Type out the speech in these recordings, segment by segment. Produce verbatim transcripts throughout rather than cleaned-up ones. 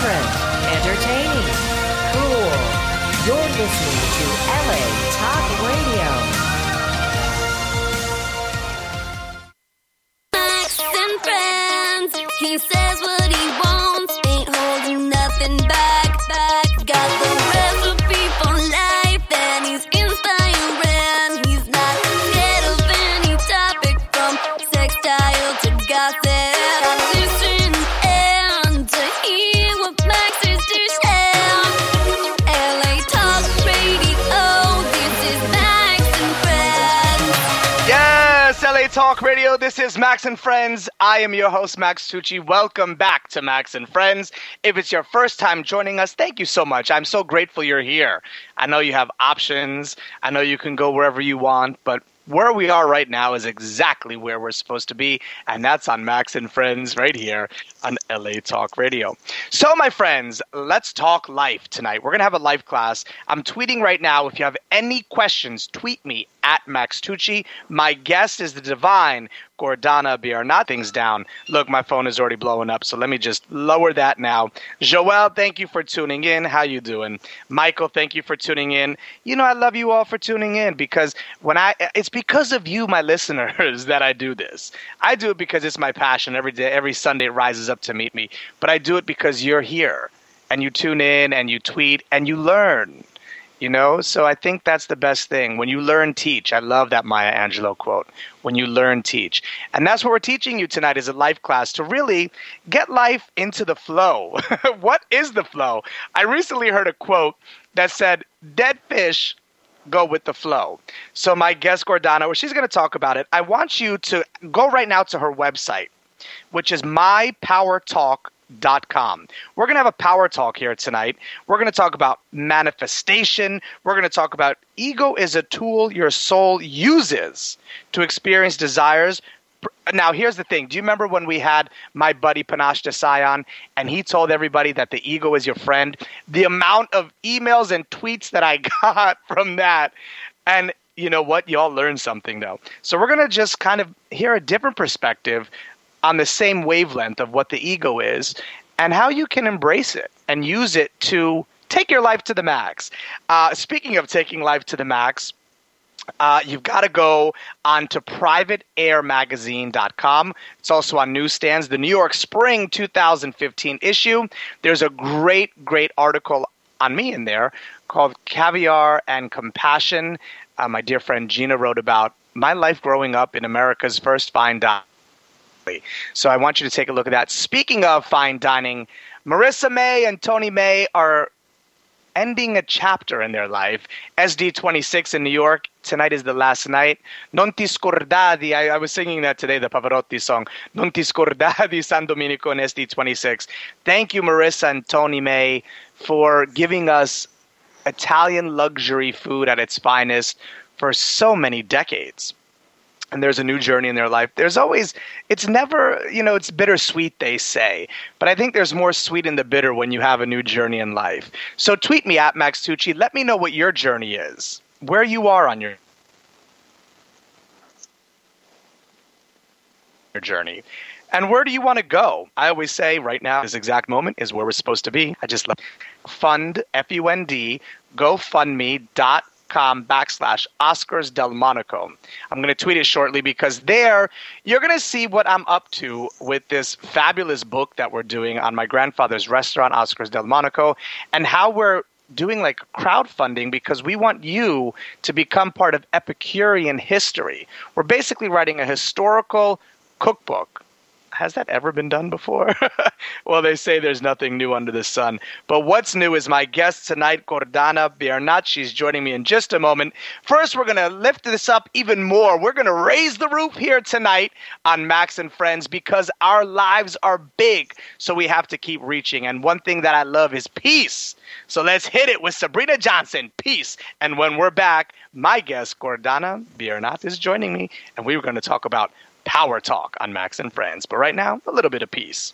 Different, entertaining, cool. You're listening to L A Talk Radio. Max and friends. He says what he wants, ain't holding nothing back. Back. Got the recipe for life, and he's inspiring. He's not scared of any topic, from sextile to gossip. Listen and to hear what Max is to share. L A Talk Radio. This is Max and Friends. Yes, L A Talk Radio. This is Max and Friends. I am your host, Max Tucci. Welcome back to Max and Friends. If it's your first time joining us, thank you so much. I'm so grateful you're here. I know you have options. I know you can go wherever you want, but where we are right now is exactly where we're supposed to be, and that's on Max and Friends right here on L A Talk Radio. So, my friends, let's talk life tonight. We're going to have a life class. I'm tweeting right now. If you have any questions, tweet me at Max Tucci. My guest is the divine Gordana Biernat. Things down. Look, my phone is already blowing up, so let me just lower that now. Joelle, thank you for tuning in. How you doing? Michael, thank you for tuning in. You know, I love you all for tuning in because when I, it's because of you, my listeners, that I do this. I do it because it's my passion. Every day, every Sunday it rises up to meet me. But I do it because you're here and you tune in and you tweet and you learn. You know, so I think that's the best thing. When you learn, teach. I love that Maya Angelou quote. When you learn, teach. And that's what we're teaching you tonight is a life class to really get life into the flow. What is the flow? I recently heard a quote that said, dead fish go with the flow. So my guest, Gordana, well, she's going to talk about it. I want you to go right now to her website, which is my power talk dot com. We're going to have a power talk here tonight. We're going to talk about manifestation. We're going to talk about ego is a tool your soul uses to experience desires. Now, here's the thing. Do you remember when we had my buddy Panache Desai on and he told everybody that the ego is your friend? The amount of emails and tweets that I got from that. And you know what? You all learned something, though. So we're going to just kind of hear a different perspective on the same wavelength of what the ego is and how you can embrace it and use it to take your life to the max. Uh, speaking of taking life to the max, uh, you've got to go on to private air magazine dot com. It's also on newsstands. The New York Spring two thousand fifteen issue. There's a great, great article on me in there called Caviar and Compassion. Uh, my dear friend Gina wrote about my life growing up in America's first fine dining. So I want you to take a look at that. Speaking of fine dining, Marissa May and Tony May are ending a chapter in their life. S D twenty-six in New York. Tonight is the last night. Non ti scordadi. I, I was singing that today, the Pavarotti song. Non ti scordadi San Domenico and S D twenty-six. Thank you, Marissa and Tony May, for giving us Italian luxury food at its finest for so many decades. And there's a new journey in their life. There's always, it's never, you know, it's bittersweet, they say. But I think there's more sweet in the bitter when you have a new journey in life. So tweet me at Max Tucci. Let me know what your journey is, where you are on your, your journey. And where do you want to go? I always say right now, this exact moment is where we're supposed to be. I just love fund, F U N D, GoFundMe dot com backslash Oscars Del Monaco. I'm going to tweet it shortly because there you're going to see what I'm up to with this fabulous book that we're doing on my grandfather's restaurant, Oscars Del Monaco, and how we're doing like crowdfunding because we want you to become part of Epicurean history. We're basically writing a historical cookbook. Has that ever been done before? Well, they say there's nothing new under the sun. But what's new is my guest tonight, Gordana Biernat. She's joining me in just a moment. First, we're going to lift this up even more. We're going to raise the roof here tonight on Max and Friends because our lives are big, so we have to keep reaching. And one thing that I love is peace. So let's hit it with Sabrina Johnson, Peace. And when we're back, my guest, Gordana Biernat, is joining me, and we were going to talk about Power Talk on Max and Friends. But right now, a little bit of peace.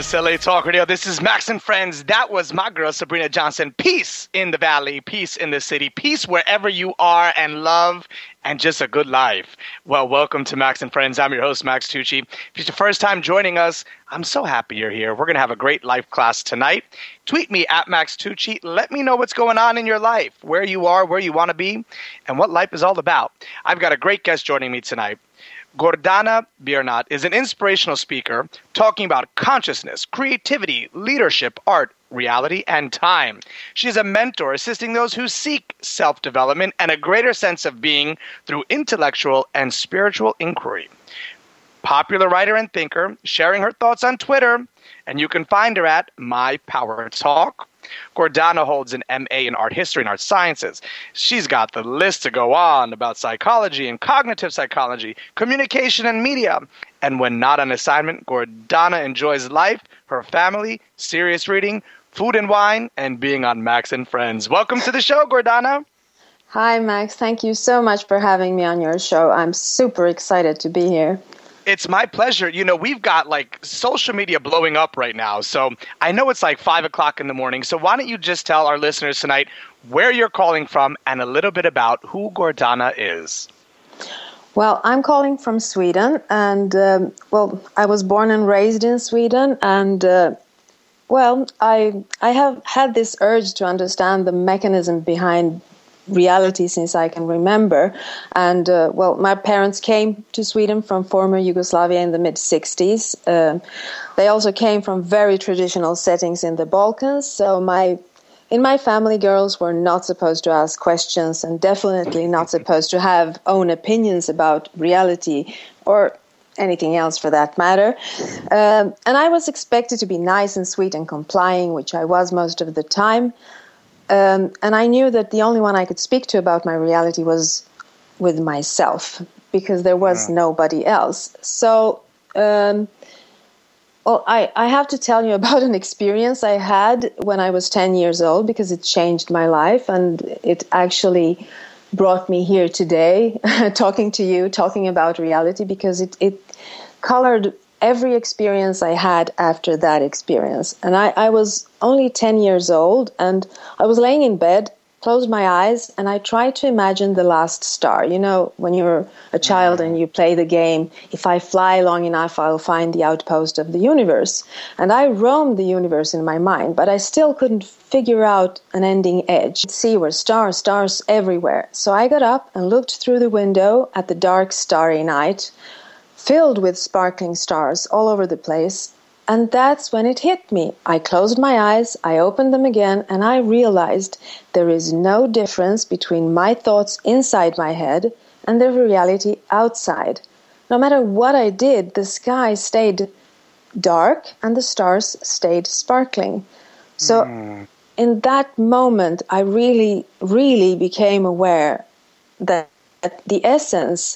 Yes, L A Talk Radio. This is Max and Friends. That was my girl, Sabrina Johnson. Peace in the valley, peace in the city, peace wherever you are, and love and just a good life. Well, welcome to Max and Friends. I'm your host, Max Tucci. If it's your first time joining us, I'm so happy you're here. We're going to have a great life class tonight. Tweet me at Max Tucci. Let me know what's going on in your life, where you are, where you want to be, and what life is all about. I've got a great guest joining me tonight. Gordana Biernat is an inspirational speaker talking about consciousness, creativity, leadership, art, reality, and time. She is a mentor assisting those who seek self-development and a greater sense of being through intellectual and spiritual inquiry. Popular writer and thinker, sharing her thoughts on Twitter, and you can find her at My Power Talk. Gordana holds an M A in art history and art sciences. She's got the list to go on about psychology and cognitive psychology, communication and media. And when not on assignment, Gordana enjoys life, her family, serious reading, food and wine, and being on Max and Friends. Welcome to the show, Gordana. Hi, Max. Thank you so much for having me on your show. I'm super excited to be here. It's my pleasure. You know, we've got like social media blowing up right now. So I know it's like five o'clock in the morning. So why don't you just tell our listeners tonight where you're calling from and a little bit about who Gordana is? Well, I'm calling from Sweden. And, um, well, I was born and raised in Sweden. And, uh, well, I I have had this urge to understand the mechanism behind reality since I can remember. And, uh, well, my parents came to Sweden from former Yugoslavia in the mid-sixties. Uh, they also came from very traditional settings in the Balkans. So my in my family, girls were not supposed to ask questions and definitely not supposed to have own opinions about reality or anything else for that matter. Um, and I was expected to be nice and sweet and complying, which I was most of the time. Um, and I knew that the only one I could speak to about my reality was with myself, because there was yeah. nobody else. So, um, well, I, I have to tell you about an experience I had when I was ten years old, because it changed my life, and it actually brought me here today, talking to you, talking about reality, because it, it colored every experience I had after that experience. And I, I was only ten years old, and I was laying in bed, closed my eyes, and I tried to imagine the last star. You know, when you're a child and you play the game, if I fly long enough, I'll find the outpost of the universe. And I roamed the universe in my mind, but I still couldn't figure out an ending edge. See, were stars, stars everywhere. So I got up and looked through the window at the dark, starry night, filled with sparkling stars all over the place. And that's when it hit me. I closed my eyes, I opened them again, and I realized there is no difference between my thoughts inside my head and the reality outside. No matter what I did, the sky stayed dark and the stars stayed sparkling. So mm. in that moment, I really, really became aware that the essence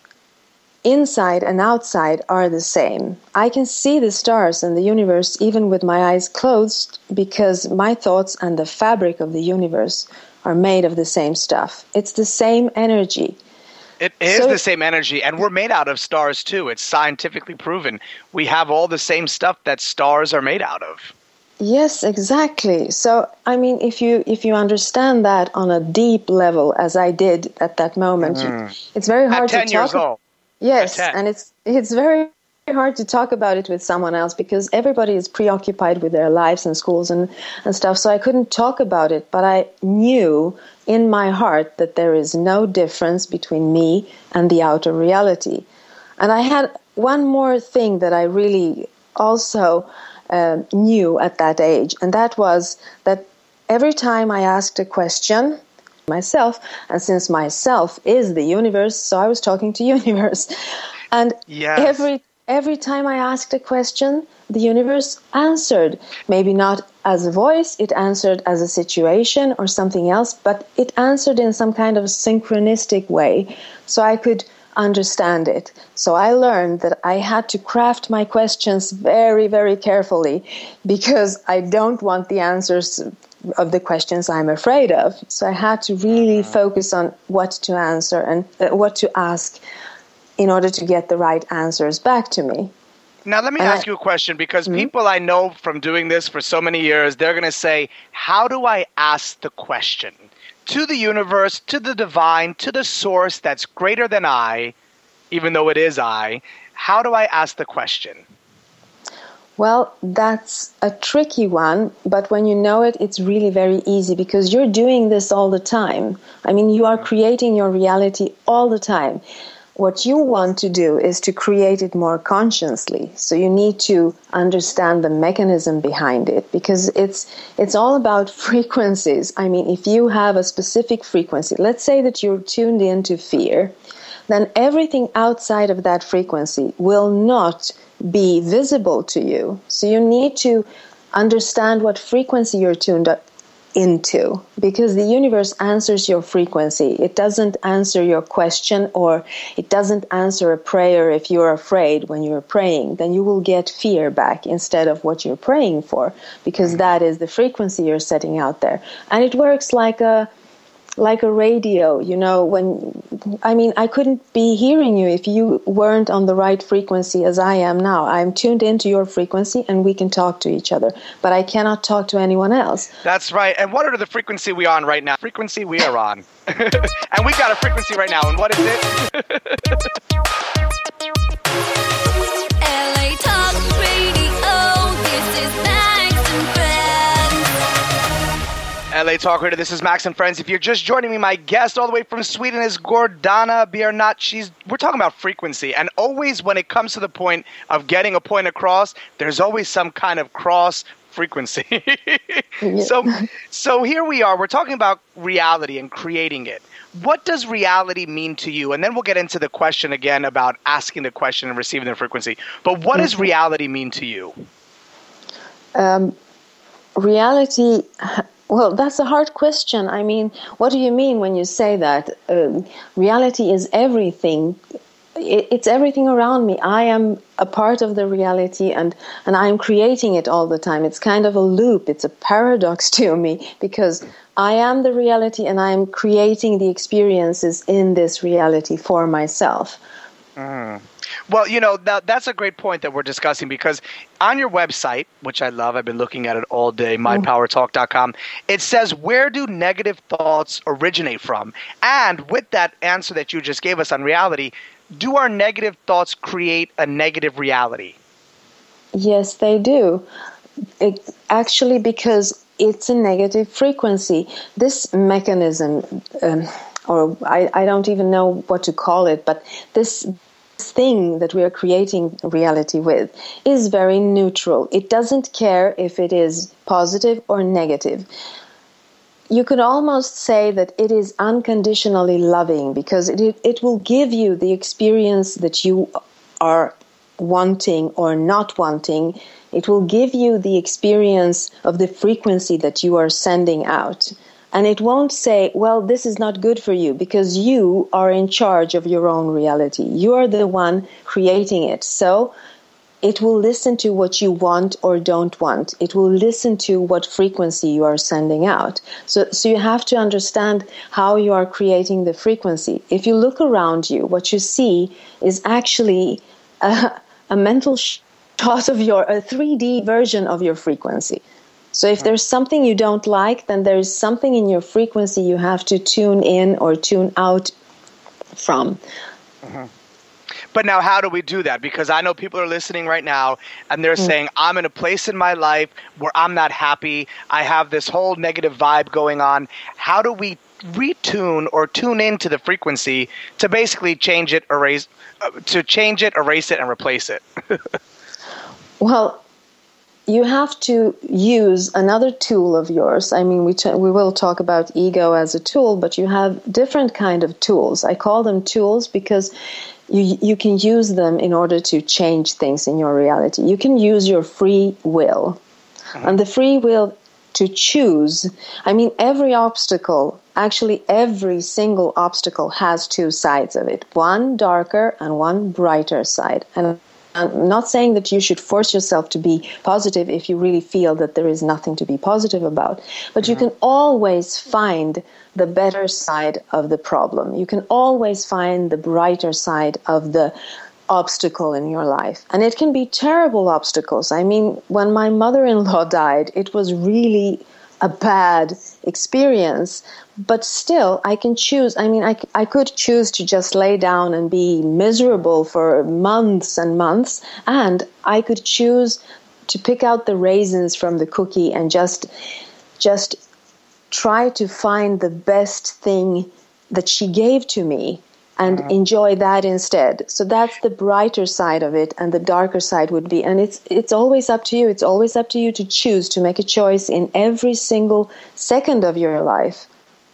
inside and outside are the same. I can see the stars and the universe even with my eyes closed, because my thoughts and the fabric of the universe are made of the same stuff. It's the same energy. It is so, the same energy, and we're made out of stars too. It's scientifically proven. We have all the same stuff that stars are made out of. Yes, exactly. So, I mean, if you if you understand that on a deep level, as I did at that moment, mm. it's very hard at ten to talk. Years old. Yes, and it's it's very hard to talk about it with someone else, because everybody is preoccupied with their lives and schools and, and stuff. So I couldn't talk about it, but I knew in my heart that there is no difference between me and the outer reality. And I had one more thing that I really also uh, knew at that age, and that was that every time I asked a question myself, and since myself is the universe, so I was talking to universe, and yes. every every time I asked a question, the universe answered. Maybe not as a voice, it answered as a situation or something else, but it answered in some kind of synchronistic way, so I could understand it. So I learned that I had to craft my questions very, very carefully, because I don't want the answers of the questions I'm afraid of. So I had to really focus on what to answer and uh, what to ask in order to get the right answers back to me. Now, let me And ask I- you a question, because Mhm. people I know from doing this for so many years, they're going to say, how do I ask the question to the universe, to the divine, to the source that's greater than I, even though it is I? How do I ask the question? Well, that's a tricky one, but when you know it, it's really very easy because you're doing this all the time. I mean, you are creating your reality all the time. What you want to do is to create it more consciously. So you need to understand the mechanism behind it, because it's it's all about frequencies. I mean, if you have a specific frequency, let's say that you're tuned into fear, then everything outside of that frequency will not be visible to you. So you need to understand what frequency you're tuned up into, because the universe answers your frequency. It doesn't answer your question, or it doesn't answer a prayer. If you're afraid when you're praying, then you will get fear back instead of what you're praying for, because that is the frequency you're setting out there. And it works like a like a radio, you know, when, I mean, I couldn't be hearing you if you weren't on the right frequency as I am now. I'm tuned into your frequency and we can talk to each other, but I cannot talk to anyone else. That's right. And what are the frequency we on right now? Frequency we are on. And we got a frequency right now. And what is it? L A Talk Radio, this is Max and Friends. L A Talk Radio, this is Max and Friends. If you're just joining me, my guest all the way from Sweden is Gordana Biernat. She's, we're talking about frequency. And always when it comes to the point of getting a point across, there's always some kind of cross frequency. so, so here we are. We're talking about reality and creating it. What does reality mean to you? And then we'll get into the question again about asking the question and receiving the frequency. But what does reality mean to you? Um, reality... Well, that's a hard question. I mean, what do you mean when you say that? Um, reality is everything. It, it's everything around me. I am a part of the reality, and, and I'm creating it all the time. It's kind of a loop. It's a paradox to me, because I am the reality and I'm creating the experiences in this reality for myself. Mm. Well, you know, that, that's a great point that we're discussing, because on your website, which I love, I've been looking at it all day, my power talk dot com, it says, where do negative thoughts originate from? And with that answer that you just gave us on reality, do our negative thoughts create a negative reality? Yes, they do. It, actually, because it's a negative frequency. This mechanism, um, or I, I don't even know what to call it, but this thing that we are creating reality with is very neutral. It doesn't care if it is positive or negative. You could almost say that it is unconditionally loving, because it, it will give you the experience that you are wanting or not wanting. It will give you the experience of the frequency that you are sending out. And it won't say, well, this is not good for you, because you are in charge of your own reality. You are the one creating it. So it will listen to what you want or don't want. It will listen to what frequency you are sending out. So, so you have to understand how you are creating the frequency. If you look around you, what you see is actually a, a mental shot of your, a three D version of your frequency. So if there's something you don't like, then there's something in your frequency you have to tune in or tune out from. Mm-hmm. But now, how do we do that? Because I know people are listening right now and they're mm. saying, I'm in a place in my life where I'm not happy. I have this whole negative vibe going on. How do we retune or tune into the frequency to basically change it, erase, uh, to change it, erase it, and replace it? Well, you have to use another tool of yours. I mean, we t- we will talk about ego as a tool, but you have different kind of tools. I call them tools because you you can use them in order to change things in your reality. You can use your free will. Mm-hmm. And the free will to choose. I mean, every obstacle, actually every single obstacle has two sides of it. One darker and one brighter side. And I'm not saying that you should force yourself to be positive if you really feel that there is nothing to be positive about. But mm-hmm. you can always find the better side of the problem. You can always find the brighter side of the obstacle in your life. And it can be terrible obstacles. I mean, when my mother-in-law died, it was really a bad experience, but still I can choose. I mean, I, I could choose to just lay down and be miserable for months and months, and I could choose to pick out the raisins from the cookie and just just try to find the best thing that she gave to me and mm-hmm. enjoy that instead. So that's the brighter side of it, and the darker side would be, and it's it's always up to you. It's always up to you to choose, to make a choice in every single second of your life.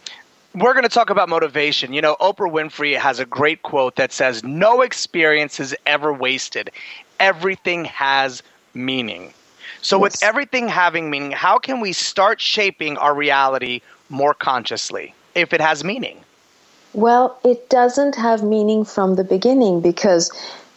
We're going to talk about motivation. You know, Oprah Winfrey has a great quote that says, "No experience is ever wasted. Everything has meaning." So yes. With everything having meaning, how can we start shaping our reality more consciously if it has meaning? Well, it doesn't have meaning from the beginning, because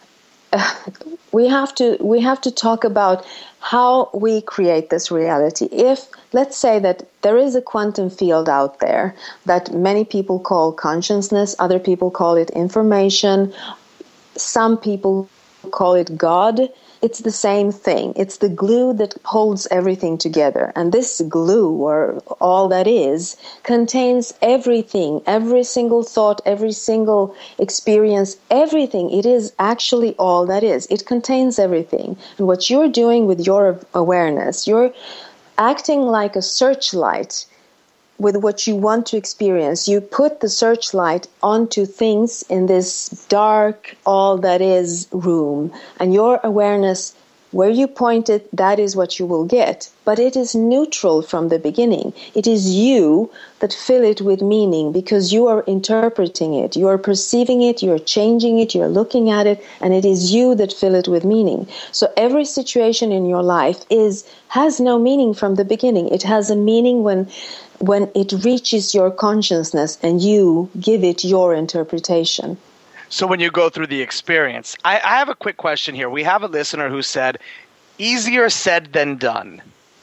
uh, we have to we have to talk about how we create this reality. If, let's say that there is a quantum field out there that many people call consciousness, other people call it information, some people call it God. It's the same thing. It's the glue that holds everything together. And this glue, or all that is, contains everything, every single thought, every single experience, everything. It is actually all that is. It contains everything. And what you're doing with your awareness, you're acting like a searchlight with what you want to experience. You put the searchlight onto things in this dark, all that is room, and your awareness, where you point it, that is what you will get. But it is neutral from the beginning. It is you that fill it with meaning, because you are interpreting it, you are perceiving it, you're changing it, you're looking at it, and it is you that fill it with meaning. So every situation in your life is has no meaning from the beginning. It has a meaning when when it reaches your consciousness and you give it your interpretation. So when you go through the experience, I, I have a quick question here. We have a listener who said, easier said than done.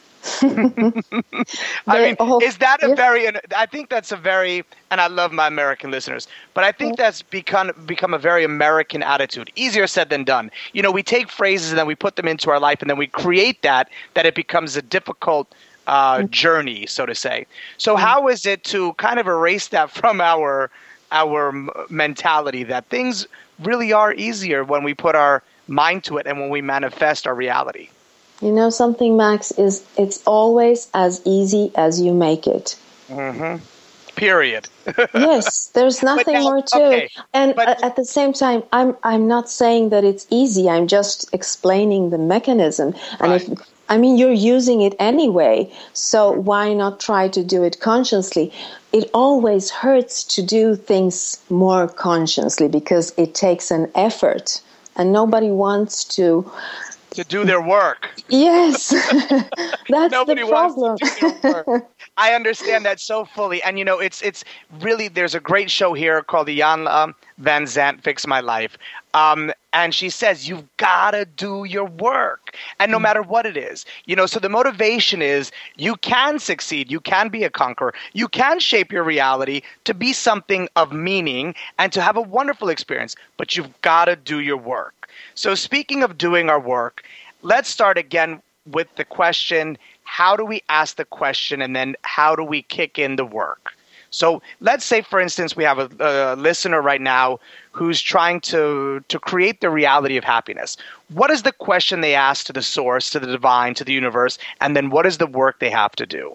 I mean, all, is that a yeah. very, I think that's a very, and I love my American listeners, but I think that's become, become a very American attitude. Easier said than done. You know, we take phrases and then we put them into our life, and then we create that, that it becomes a difficult uh, journey, so to say. So how is it to kind of erase that from our our mentality, that things really are easier when we put our mind to it and when we manifest our reality? You know something, Max, is it's always as easy as you make it. Mm-hmm. Period. Yes, there's nothing now, more to okay, it. And but, at the same time, I'm I'm not saying that it's easy. I'm just explaining the mechanism. And right. if I mean, you're using it anyway, so why not try to do it consciously? It always hurts to do things more consciously because it takes an effort, and nobody wants to... To do their work. Yes, that's Nobody the problem. Wants to do their work. I understand that so fully. And, you know, it's it's really, there's a great show here called the Iyanla Vanzant Fix My Life. Um, and she says, you've got to do your work. And no matter what it is, you know, so the motivation is you can succeed. You can be a conqueror. You can shape your reality to be something of meaning and to have a wonderful experience. But you've got to do your work. So speaking of doing our work, let's start again with the question, how do we ask the question, and then how do we kick in the work? So let's say, for instance, we have a, a listener right now who's trying to, to create the reality of happiness. What is the question they ask to the source, to the divine, to the universe, and then what is the work they have to do?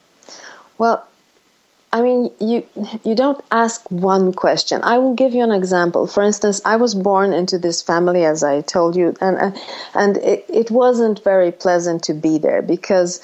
Well, I mean, you you don't ask one question. I will give you an example. For instance, I was born into this family, as I told you, and and it, it wasn't very pleasant to be there because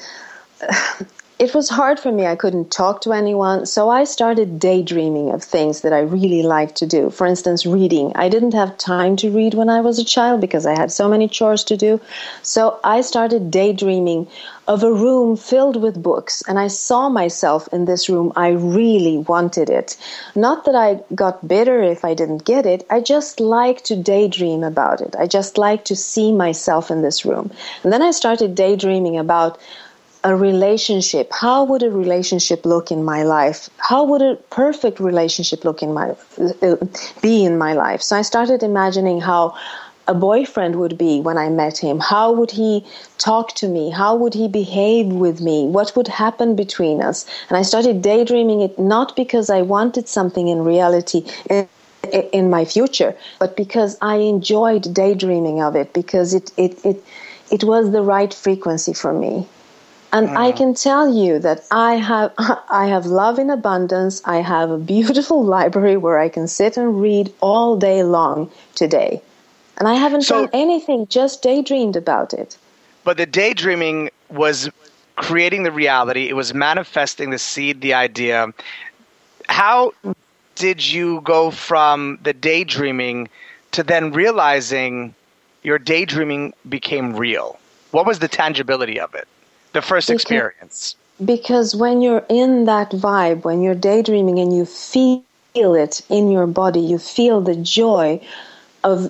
it was hard for me. I couldn't talk to anyone, so I started daydreaming of things that I really liked to do. For instance, reading. I didn't have time to read when I was a child because I had so many chores to do. So I started daydreaming of a room filled with books, and I saw myself in this room. I really wanted it. Not that I got bitter if I didn't get it. I just like to daydream about it. I just like to see myself in this room. And then I started daydreaming about a relationship. How would a relationship look in my life? How would a perfect relationship look in my uh, be in my life? So I started imagining how a boyfriend would be when I met him. How would he talk to me? How would he behave with me? What would happen between us? And I started daydreaming it not because I wanted something in reality in, in my future, but because I enjoyed daydreaming of it, because it it it, it was the right frequency for me. And mm. I can tell you that I have I have love in abundance. I have a beautiful library where I can sit and read all day long today. And I haven't so, done anything, just daydreamed about it. But the daydreaming was creating the reality. It was manifesting the seed, the idea. How did you go from the daydreaming to then realizing your daydreaming became real? What was the tangibility of it? The first because, experience? Because when you're in that vibe, when you're daydreaming and you feel it in your body, you feel the joy of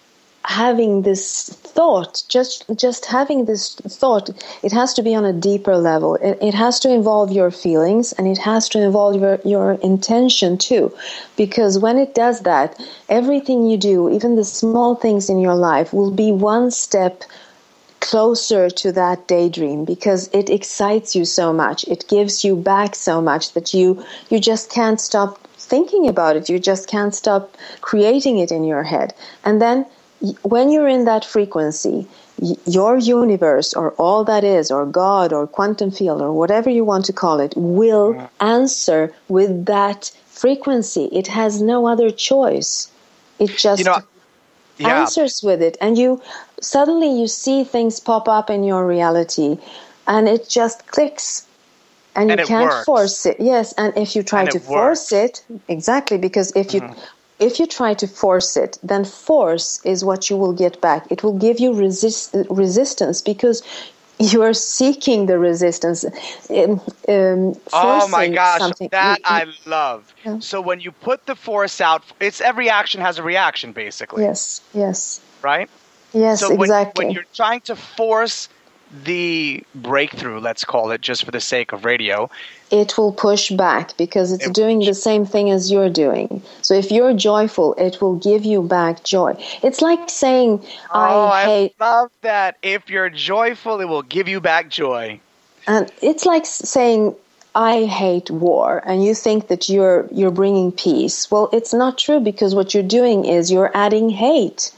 having this thought, just just having this thought. It has to be on a deeper level. It, it has to involve your feelings, and it has to involve your, your intention too. Because when it does that, everything you do, even the small things in your life, will be one step closer to that daydream, because it excites you so much. It gives you back so much that you you just can't stop thinking about it. You just can't stop creating it in your head. And then when you're in that frequency, your universe, or all that is, or God, or quantum field, or whatever you want to call it, will answer with that frequency. It has no other choice. It just you know, yeah. answers with it. And you suddenly you see things pop up in your reality, and it just clicks. And, and you can't works. force it. Yes, and if you try and to force it, exactly, because if you... Mm-hmm. If you try to force it, then force is what you will get back. It will give you resist, resistance, because you are seeking the resistance. Um, um, oh my gosh, something. that I love. Yeah. So when you put the force out, it's every action has a reaction, basically. Yes, yes. Right? Yes, so exactly. When, when you're trying to force the breakthrough, let's call it, just for the sake of radio, it will push back, because it's it doing the same thing as you're doing. So if you're joyful, it will give you back joy. It's like saying, oh, I hate... I love that. If you're joyful, it will give you back joy. And it's like saying, I hate war, and you think that you're you're bringing peace. Well, it's not true, because what you're doing is you're adding hate.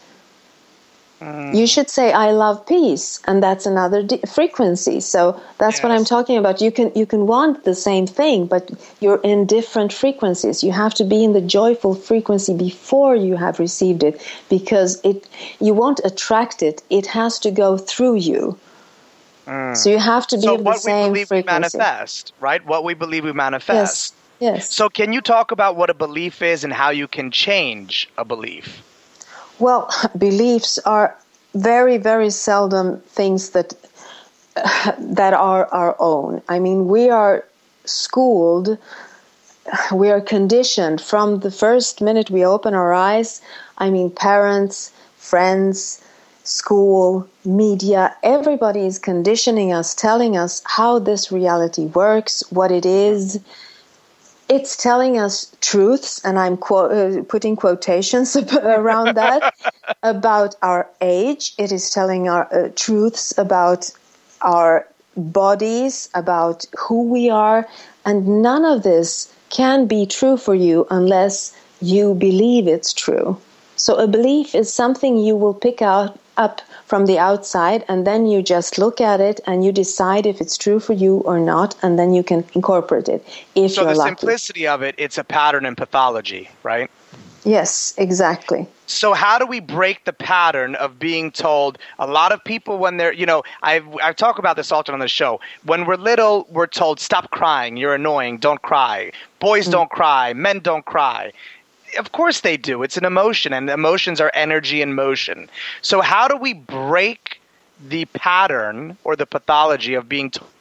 You should say, I love peace, and that's another di- frequency. So that's yes. what I'm talking about. You can you can want the same thing, but you're in different frequencies. You have to be in the joyful frequency before you have received it, because it you won't attract it. It has to go through you. Mm. So you have to be so of the same frequency. So what we believe we manifest, right? What we believe we manifest. Yes. Yes. So can you talk about what a belief is and how you can change a belief? Well, beliefs are very, very seldom things that uh, that are our own. I mean, we are schooled, we are conditioned from the first minute we open our eyes. I mean, parents, friends, school, media, everybody is conditioning us, telling us how this reality works, what it is. It's telling us truths, and I'm quote, uh, putting quotations around that, about our age. It is telling our uh, truths about our bodies, about who we are, and none of this can be true for you unless you believe it's true. So a belief is something you will pick out up from the outside, and then you just look at it and you decide if it's true for you or not, and then you can incorporate it if so you're lucky. So the simplicity of it, it's a pattern in pathology, right? Yes, exactly. So how do we break the pattern of being told? A lot of people, when they're, you know, I I talk about this often on the show. When we're little, we're told, stop crying, you're annoying, don't cry. Boys mm. don't cry, men don't cry. Of course they do. It's an emotion, and emotions are energy in motion. So how do we break the pattern or the pathology of being told?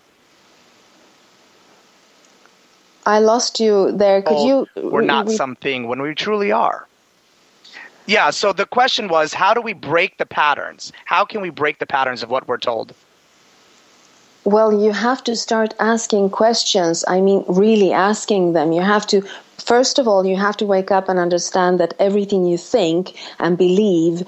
I lost you there. Could you? We're not we, something when we truly are. Yeah, so the question was, how do we break the patterns? How can we break the patterns of what we're told? Well, you have to start asking questions. I mean, really asking them. You have to, first of all, you have to wake up and understand that everything you think and believe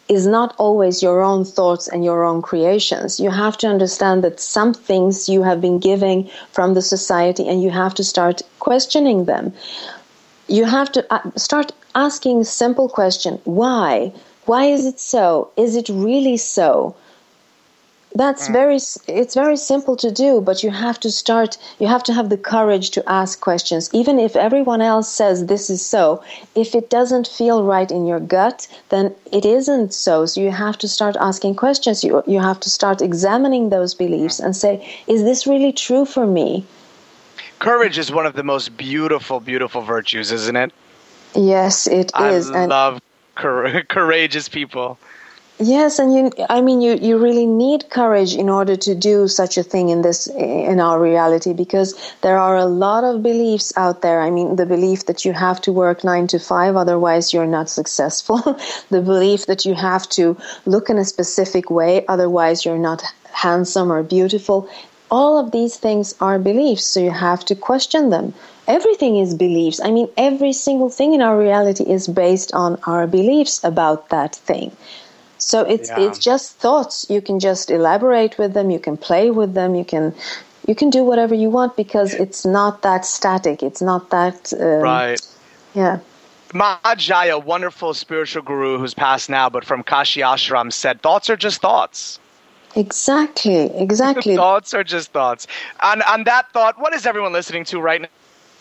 is not always your own thoughts and your own creations. You have to understand that some things you have been given from the society, and you have to start questioning them. You have to uh, start asking a simple question: why? Why is it so? Is it really so? That's very, it's very simple to do, but you have to start, you have to have the courage to ask questions. Even if everyone else says this is so, if it doesn't feel right in your gut, then it isn't so. So you have to start asking questions. You, you have to start examining those beliefs and say, is this really true for me? Courage is one of the most beautiful, beautiful virtues, isn't it? Yes, it is. I love cour- courageous people. Yes, and you, I mean, you, you really need courage in order to do such a thing in this, in our reality, because there are a lot of beliefs out there. I mean, the belief that you have to work nine to five, otherwise you're not successful. The belief that you have to look in a specific way, otherwise you're not handsome or beautiful. All of these things are beliefs, so you have to question them. Everything is beliefs. I mean, every single thing in our reality is based on our beliefs about that thing. So it's yeah. it's just thoughts. You can just elaborate with them. You can play with them. You can you can do whatever you want, because it's not that static. It's not that um, right. Yeah. Mahajaya, a wonderful spiritual guru who's passed now, but from Kashi Ashram, said, "Thoughts are just thoughts." Exactly. Exactly. Thoughts are just thoughts. And on that thought, what is everyone listening to right now?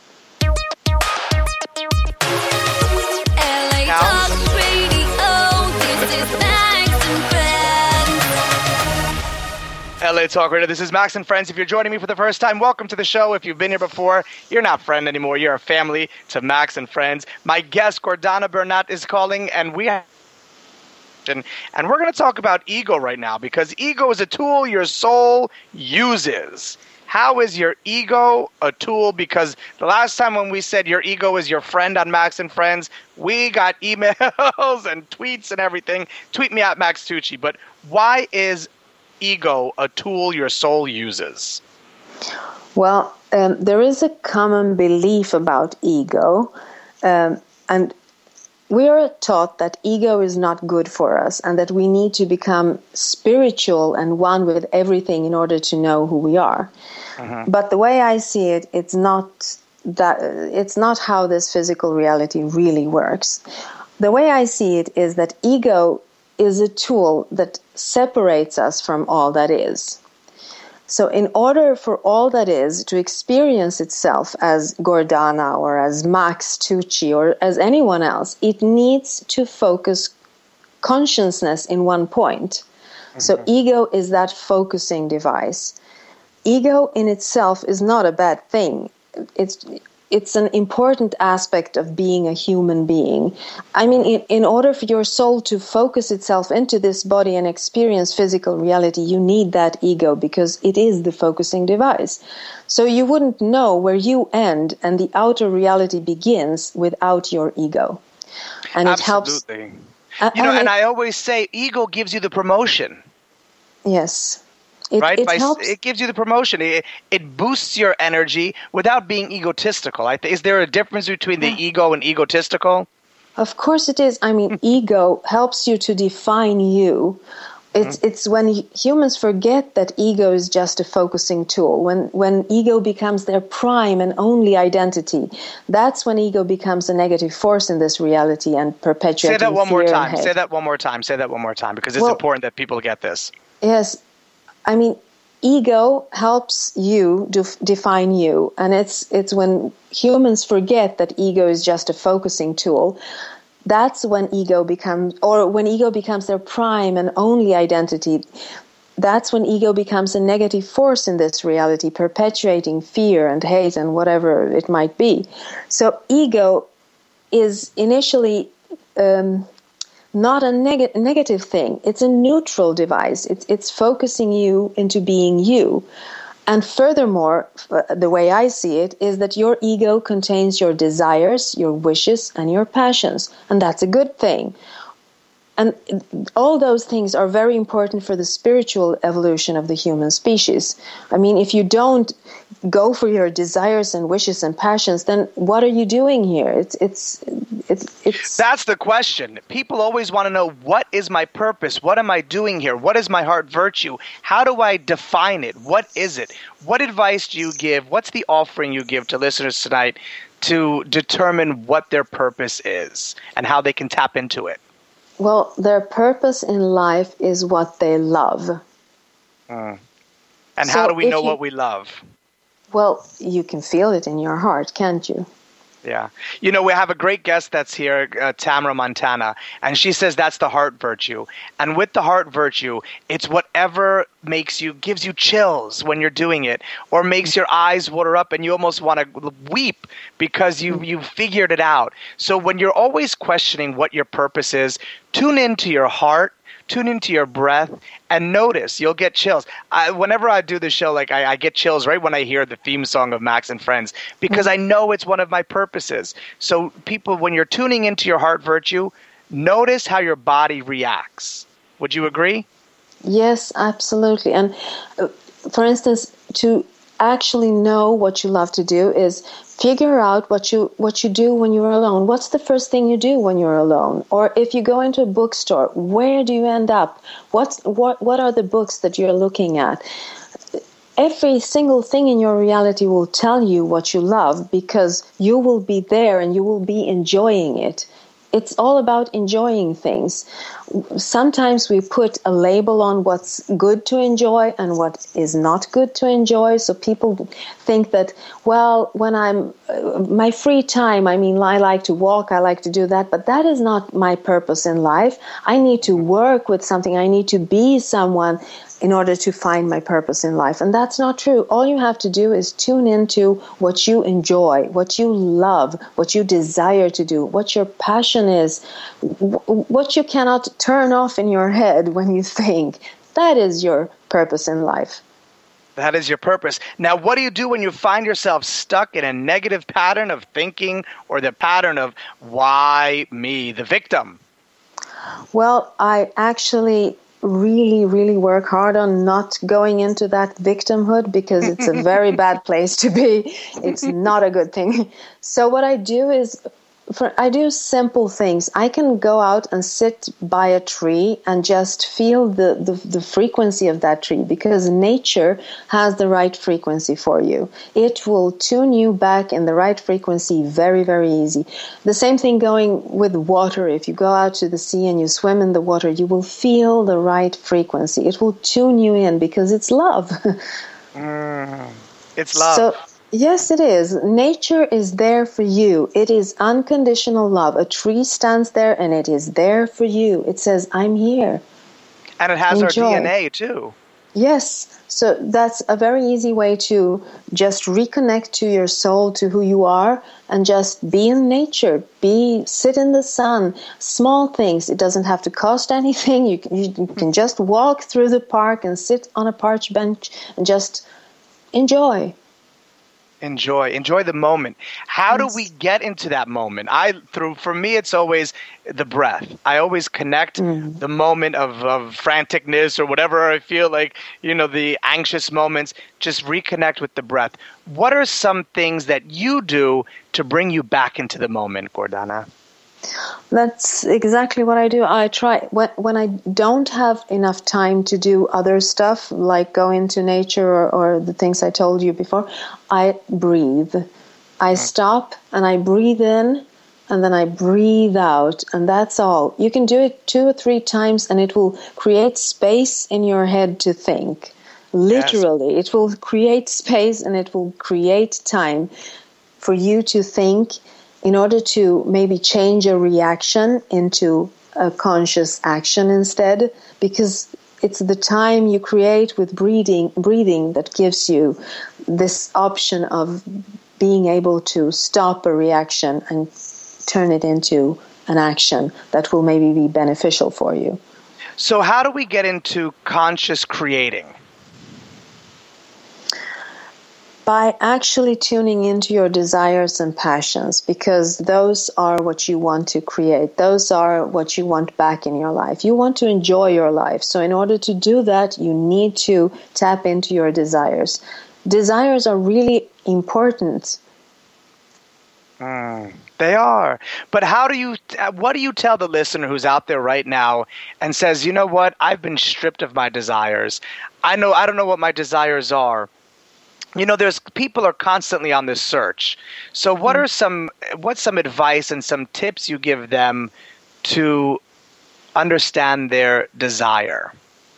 L A Talk Radio. This is Max and Friends. L A Talk Radio. This is Max and Friends. If you're joining me for the first time, welcome to the show. If you've been here before, you're not friend anymore. You're a family to Max and Friends. My guest, Gordana Bernat, is calling, and we have And, and we're going to talk about ego right now, because ego is a tool your soul uses. How is your ego a tool? Because the last time when we said your ego is your friend on Max and Friends, we got emails and tweets and everything. Tweet me at Max Tucci. But why is ego a tool your soul uses? Well, um, there is a common belief about ego, um, and we are taught that ego is not good for us, and that we need to become spiritual and one with everything in order to know who we are. Uh-huh. But the way I see it, it's not that it's not how this physical reality really works. The way I see it is that ego is a tool that separates us from all that is. So in order for all that is to experience itself as Gordana or as Max Tucci or as anyone else, it needs to focus consciousness in one point. Mm-hmm. So ego is that focusing device. Ego in itself is not a bad thing. It's It's an important aspect of being a human being. I mean, in, in order for your soul to focus itself into this body and experience physical reality, you need that ego, because it is the focusing device. So you wouldn't know where you end and the outer reality begins without your ego. And it Absolutely. helps. Uh, you know, and, and I always say ego gives you the promotion. Yes. It, right? it, By, helps. It gives you the promotion. It, it boosts your energy without being egotistical. I th- is there a difference between the yeah. ego and egotistical? Of course it is. I mean, ego helps you to define you. It's mm-hmm. it's when humans forget that ego is just a focusing tool. When when ego becomes their prime and only identity, that's when ego becomes a negative force in this reality and perpetuating fear. Say that one more time. Say that one more time. Say that one more time, because it's well, important that people get this. Yes. I mean, ego helps you def- define you, and it's it's when humans forget that ego is just a focusing tool, that's when ego becomes, or when ego becomes their prime and only identity, that's when ego becomes a negative force in this reality, perpetuating fear and hate and whatever it might be. So ego is initially Um, not a neg- negative thing. It's a neutral device. It's it's focusing you into being you. And furthermore, uh, the way I see it is that your ego contains your desires, your wishes, and your passions. And that's a good thing. And all those things are very important for the spiritual evolution of the human species. I mean, if you don't go for your desires and wishes and passions, then what are you doing here? It's it's it's it's That's the question. People always want to know, what is my purpose? What am I doing here? What is my heart virtue? How do I define it? What is it? What advice do you give? What's the offering you give to listeners tonight to determine what their purpose is and how they can tap into it? Well, their purpose in life is what they love. Mm. And So how do we if know you- what we love? Well, you can feel it in your heart, can't you? Yeah. You know, we have a great guest that's here, uh, Tamara Montana, and she says that's the heart virtue. And with the heart virtue, it's whatever makes you, gives you chills when you're doing it, or makes your eyes water up and you almost want to weep because you, you've figured it out. So when you're always questioning what your purpose is, tune into your heart, tune into your breath, and notice. You'll get chills. I, whenever I do the show, like I, I get chills right when I hear the theme song of Max and Friends, because I know it's one of my purposes. So people, when you're tuning into your heart virtue, notice how your body reacts. Would you agree? Yes, absolutely. And uh, for instance, to actually know what you love to do is figure out what you what you do when you're alone. What's the first thing you do when you're alone? Or if you go into a bookstore, where do you end up? What's what what are the books that you're looking at? Every single thing in your reality will tell you what you love, because you will be there and you will be enjoying it. It's all about enjoying things. Sometimes we put a label on what's good to enjoy and what is not good to enjoy. So people think that, well, when I'm, uh, my free time, I mean, I like to walk, I like to do that, but that is not my purpose in life. I need to work with something. I need to be someone in order to find my purpose in life. And that's not true. All you have to do is tune into what you enjoy, what you love, what you desire to do, what your passion is, what you cannot turn off in your head when you think. That is your purpose in life. That is your purpose. Now, what do you do when you find yourself stuck in a negative pattern of thinking, or the pattern of why me, the victim? Well, I actually really, really work hard on not going into that victimhood, because it's a very bad place to be. It's not a good thing. So what I do is, for, I do simple things. I can go out and sit by a tree and just feel the, the, the frequency of that tree, because nature has the right frequency for you. It will tune you back in the right frequency very, very easy. The same thing going with water. If you go out to the sea and you swim in the water, you will feel the right frequency. It will tune you in, because it's love. Mm, it's love. So, yes, it is. Nature is there for you. It is unconditional love. A tree stands there and it is there for you. It says, I'm here. And it has Enjoy. our D N A too. Yes. So that's a very easy way to just reconnect to your soul, to who you are, and just be in nature. Be, sit in the sun. Small things. It doesn't have to cost anything. You can, you can just walk through the park and sit on a park bench and just enjoy. Enjoy, enjoy the moment. How Yes. do we get into that moment? I through for me, it's always the breath. I always connect Mm. the moment of, of franticness or whatever I feel like, you know, the anxious moments. Just reconnect with the breath. What are some things that you do to bring you back into the moment, Gordana? That's exactly what I do. I try when when I don't have enough time to do other stuff, like go into nature or, or the things I told you before. I breathe. I stop and I breathe in, and then I breathe out, and that's all. You can do it two or three times, and it will create space in your head to think. Literally, it will create space, and it will create time for you to think, in order to maybe change a reaction into a conscious action instead, because it's the time you create with breathing, breathing that gives you this option of being able to stop a reaction and turn it into an action that will maybe be beneficial for you. So how do we get into conscious creating? By actually tuning into your desires and passions, because those are what you want to create. Those are what you want back in your life. You want to enjoy your life. So in order to do that, you need to tap into your desires. desires are really important. Mm, they are. But how do you, what do you tell the listener who's out there right now and says, you know what, I've been stripped of my desires. I know, I don't know what my desires are. You know, there's people are constantly on this search. So what are some, what's some advice and some tips you give them to understand their desire?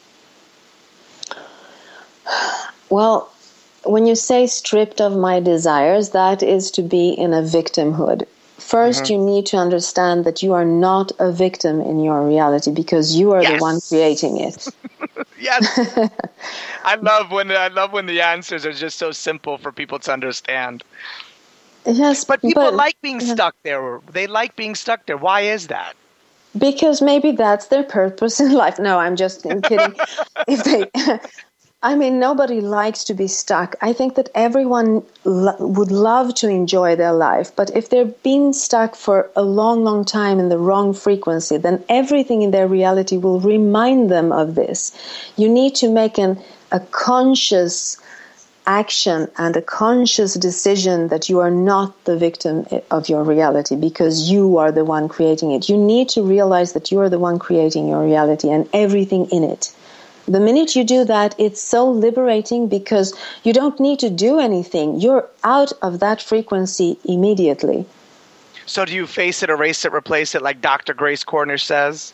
Well, when you say stripped of my desires, that is to be in a victimhood. First, mm-hmm. you need to understand that you are not a victim in your reality because you are yes. the one creating it. Yes. I love when I love when the answers are just so simple for people to understand. Yes, but people but, like being yeah. stuck there. They like being stuck there. Why is that? Because maybe that's their purpose in life. No, I'm just kidding. If they I mean, nobody likes to be stuck. I think that everyone lo- would love to enjoy their life. But if they've been stuck for a long, long time in the wrong frequency, then everything in their reality will remind them of this. You need to make an, a conscious action and a conscious decision that you are not the victim of your reality because you are the one creating it. You need to realize that you are the one creating your reality and everything in it. The minute you do that, it's so liberating because you don't need to do anything. You're out of that frequency immediately. So do you face it, erase it, replace it like Doctor Grace Cornish says?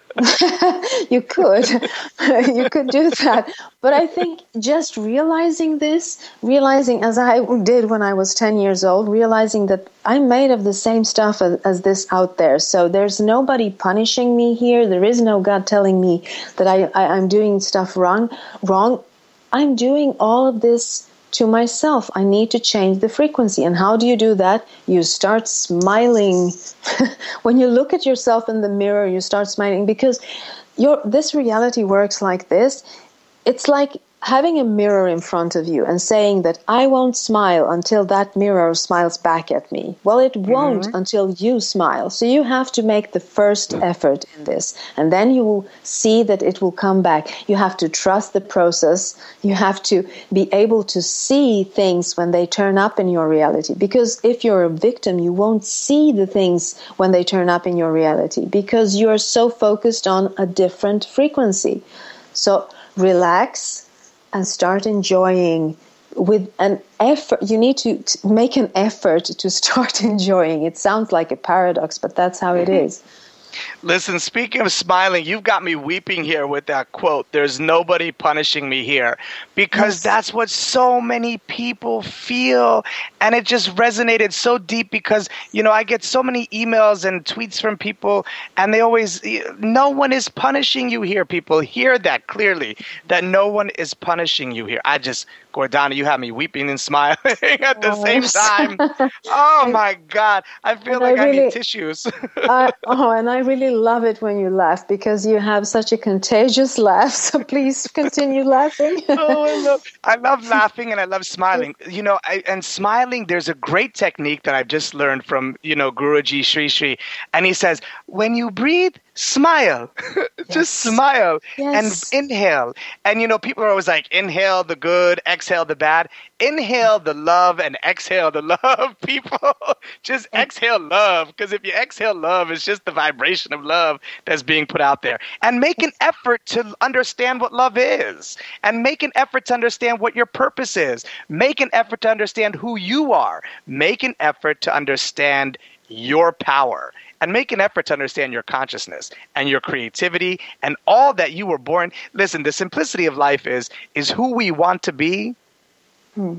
You could. You could do that. But I think just realizing this, realizing as I did when I was ten years old, realizing that I'm made of the same stuff as, as this out there. So there's nobody punishing me here. There is no God telling me that I, I, I'm doing stuff wrong. Wrong. I'm doing all of this to myself. I need to change the frequency. And how do you do that? You start smiling. When you look at yourself in the mirror, you start smiling because your this reality works like this. It's like having a mirror in front of you and saying that I won't smile until that mirror smiles back at me. Well, it won't mm-hmm. until you smile. So you have to make the first effort in this. And then you will see that it will come back. You have to trust the process. You have to be able to see things when they turn up in your reality. Because if you're a victim, you won't see the things when they turn up in your reality because you are so focused on a different frequency. So relax and start enjoying with an effort. You need to t- make an effort to start enjoying. It sounds like a paradox, but that's how it is. Listen, speaking of smiling, you've got me weeping here with that quote, there's nobody punishing me here, because yes. that's what so many people feel. And it just resonated so deep because, you know, I get so many emails and tweets from people and they always, no one is punishing you here. People hear that clearly, that no one is punishing you here. I just, Gordana, you have me weeping and smiling at the oh, same time. Oh my God. I feel and like I, really, I need tissues. I, oh, and I really love it when you laugh because you have such a contagious laugh. So please continue laughing. Oh, I love, I love laughing and I love smiling. You know, I, and smiling, there's a great technique that I've just learned from, you know, Guruji Sri Sri. And he says, when you breathe, smile. Just yes. smile yes. and inhale. And, you know, people are always like, inhale the good, exhale the bad. Inhale the love and exhale the love, people. Just exhale love. Because if you exhale love, it's just the vibration of love that's being put out there. And make an effort to understand what love is. And make an effort to understand what your purpose is. Make an effort to understand who you are. Make an effort to understand your power. And make an effort to understand your consciousness and your creativity and all that you were born. Listen, the simplicity of life is, is who we want to be hmm.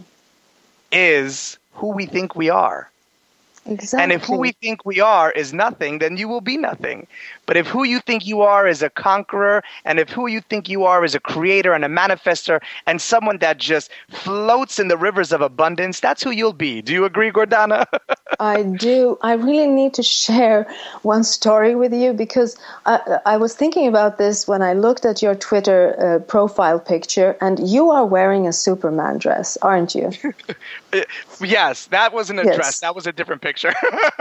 is who we think we are. Exactly. And if who we think we are is nothing, then you will be nothing. But if who you think you are is a conqueror, and if who you think you are is a creator and a manifester and someone that just floats in the rivers of abundance, that's who you'll be. Do you agree, Gordana? I do. I really need to share one story with you because I, I was thinking about this when I looked at your Twitter uh, profile picture, and you are wearing a Superman dress, aren't you? Yes, that wasn't a yes. dress. That was a different picture.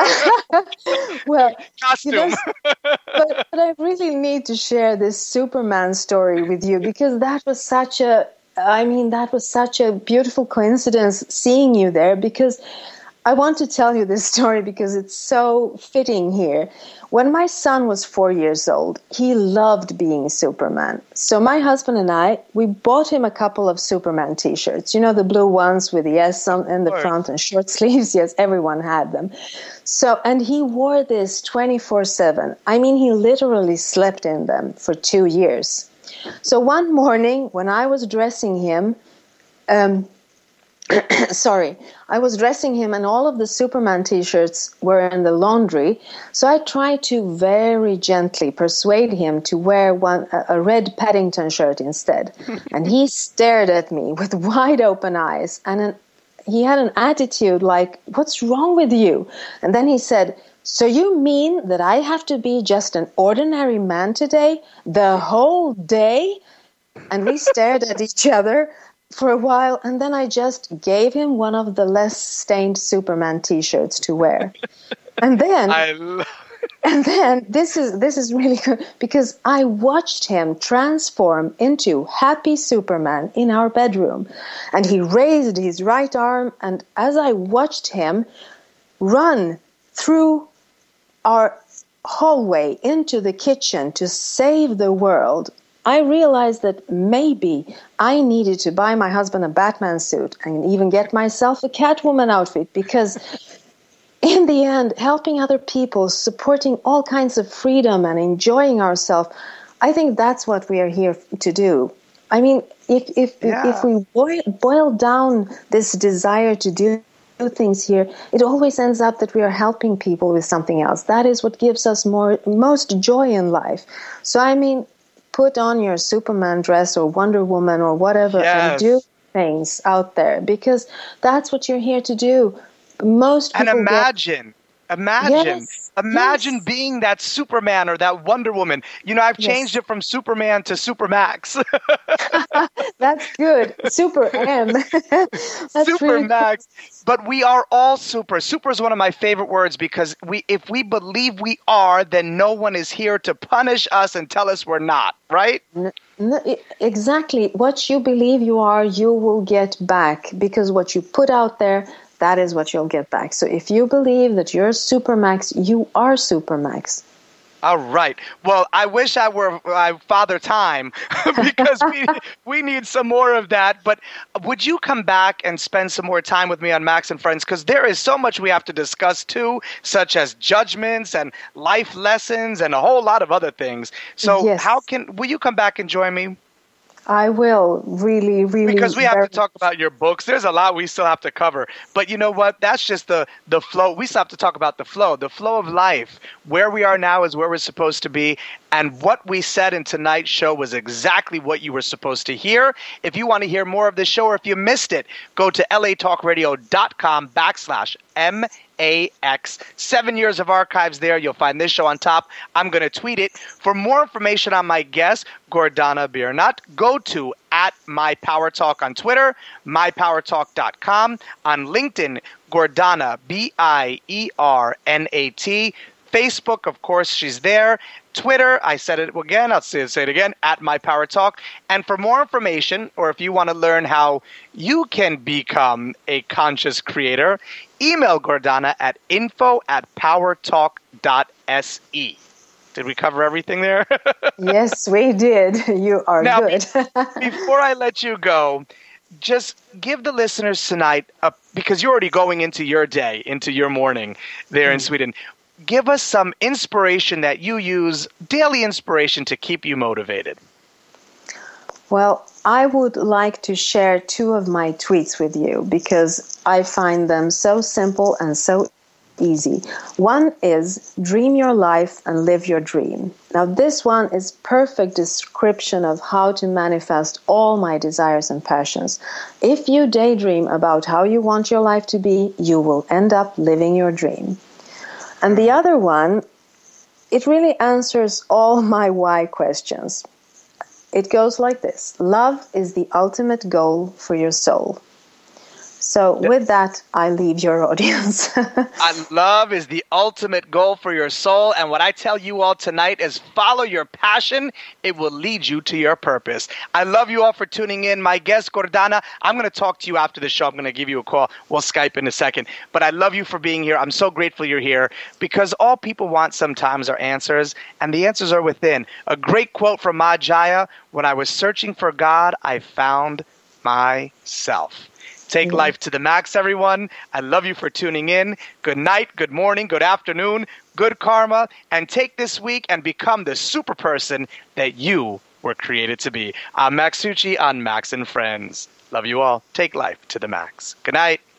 Well, costume. You know, but, but I really need to share this Superman story with you because that was such a I mean, that was such a beautiful coincidence seeing you there, because I want to tell you this story because it's so fitting here. When my son was four years old, he loved being Superman. So my husband and I, we bought him a couple of Superman t-shirts. You know, the blue ones with the S on in the front and short sleeves. Yes, everyone had them. So, and he wore this twenty-four seven. I mean, he literally slept in them for two years. So one morning when I was dressing him, um, sorry, I was dressing him and all of the Superman t-shirts were in the laundry. So I tried to very gently persuade him to wear one a, a red Paddington shirt instead. And he stared at me with wide open eyes, and an, he had an attitude like, "What's wrong with you?" And then he said, "So you mean that I have to be just an ordinary man today, the whole day?" And we stared at each other for a while, and then I just gave him one of the less stained Superman t-shirts to wear. And then I love and then this is this is really good, because I watched him transform into Happy Superman in our bedroom. And he raised his right arm, and as I watched him run through our hallway into the kitchen to save the world, I realized that maybe I needed to buy my husband a Batman suit and even get myself a Catwoman outfit, because in the end, helping other people, supporting all kinds of freedom and enjoying ourselves, I think that's what we are here to do. I mean, if if Yeah. if we boil, boil down this desire to do things here, it always ends up that we are helping people with something else. That is what gives us more most joy in life. So I mean, put on your Superman dress or Wonder Woman or whatever and Yes. do things out there, because that's what you're here to do. Most And people get- imagine, imagine, Yes, imagine yes. being that Superman or that Wonder Woman. You know, I've Yes. changed it from Superman to Supermax. That's good. Super M. That's Super really Max. But we are all super. Super is one of my favorite words, because we, if we believe we are, then no one is here to punish us and tell us we're not, right? N- n- Exactly. What you believe you are, you will get back, because what you put out there, that is what you'll get back. So if you believe that you're Supermax, you are Supermax. All right. Well, I wish I were uh, Father Time because we we need some more of that. But would you come back and spend some more time with me on Max and Friends? Because there is so much we have to discuss too, such as judgments and life lessons and a whole lot of other things. So Yes. how can will you come back and join me? I will really, really. Because we have very- to talk about your books. There's a lot we still have to cover. But you know what? That's just the, the flow. We still have to talk about the flow, the flow of life. Where we are now is where we're supposed to be. And what we said in tonight's show was exactly what you were supposed to hear. If you want to hear more of this show, or if you missed it, go to latalkradio.com backslash M A X. Seven years of archives there. You'll find this show on top. I'm going to tweet it. For more information on my guest, Gordana Biernat, go to at MyPowerTalk on Twitter, my power talk dot com. On LinkedIn, Gordana, B I E R N A T. Facebook, of course, she's there. Twitter, I said it again, I'll say it again, at MyPowerTalk. And for more information, or if you want to learn how you can become a conscious creator, email Gordana at info at powertalk dot s e. Did we cover everything there? Yes, we did. You are Now, good. Before I let you go, just give the listeners tonight, a, because you're already going into your day, into your morning there in Sweden. Give us some inspiration that you use, daily inspiration to keep you motivated. Well, I would like to share two of my tweets with you, because I find them so simple and so easy. One is, dream your life and live your dream. Now, this one is perfect description of how to manifest all my desires and passions. If you daydream about how you want your life to be, you will end up living your dream. And the other one, it really answers all my why questions. It goes like this. Love is the ultimate goal for your soul. So with that, I leave your audience. And love is the ultimate goal for your soul. And what I tell you all tonight is follow your passion. It will lead you to your purpose. I love you all for tuning in. My guest, Gordana, I'm going to talk to you after the show. I'm going to give you a call. We'll Skype in a second. But I love you for being here. I'm so grateful you're here because all people want sometimes are answers, and the answers are within. A great quote from Ma Jaya, when I was searching for God, I found myself. Take life to the max, everyone. I love you for tuning in. Good night, good morning, good afternoon, good karma, and take this week and become the super person that you were created to be. I'm Max Tucci on Max and Friends. Love you all. Take life to the max. Good night.